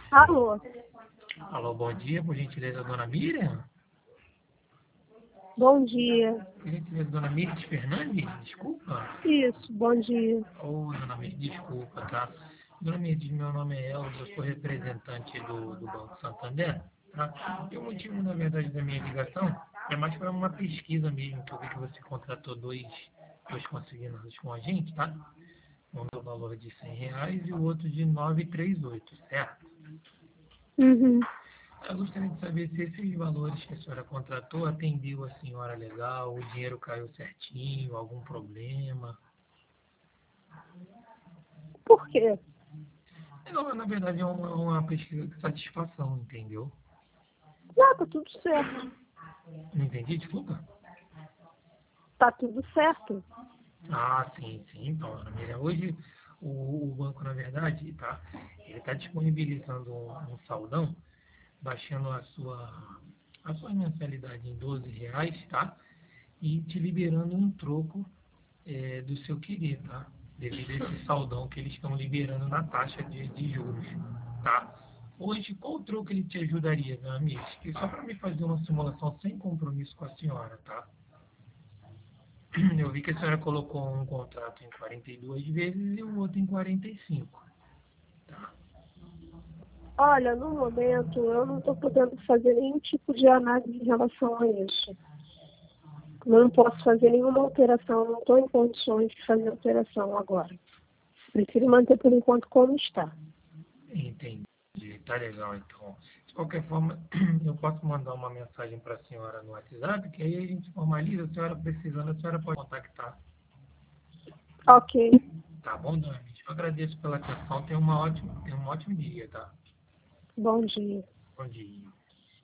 Alô, Alô, bom dia, por gentileza, dona Miriam? bom dia. Por gentileza, dona Miriam Fernandes? Desculpa. Isso, bom dia. Ô, dona Miriam, desculpa, tá? Dona Miriam, meu nome é Elza, eu sou representante do Banco Santander, tá? E o motivo, na verdade, da minha ligação é mais para uma pesquisa mesmo, que eu vi que você contratou dois consignados com a gente, tá? Um do valor de R$ 100 e o outro de 938, certo? Uhum. Eu gostaria de saber se esses valores que a senhora contratou atendeu a senhora legal, o dinheiro caiu certinho, algum problema. Por quê? Não, na verdade é uma pesquisa de satisfação, entendeu? Ah, tá tudo certo. Não entendi, desculpa? Tá tudo certo. Ah, sim, sim. Então, dona Miriam, hoje o banco, na verdade, tá, ele está disponibilizando um saldão, baixando a sua mensalidade em R$ 12, tá? E te liberando um troco do seu querer, tá? Devido a esse saldão que eles estão liberando na taxa de juros, tá? Hoje, qual troco ele te ajudaria, meu amigo? E só para me fazer uma simulação sem compromisso com a senhora, tá? Eu vi que a senhora colocou um contrato em 42 vezes e o outro em 45, tá? Olha, no momento eu não estou podendo fazer nenhum tipo de análise em relação a isso. Eu não posso fazer nenhuma alteração, não estou em condições de fazer alteração agora. Prefiro manter por enquanto como está. Entendi. Tá legal, então. De qualquer forma, eu posso mandar uma mensagem para a senhora no WhatsApp, que aí a gente formaliza. A senhora precisando, a senhora pode contactar. Ok, Tá bom, Dani? Eu agradeço pela atenção. Tenha um ótimo dia, tá? bom dia. Bom dia.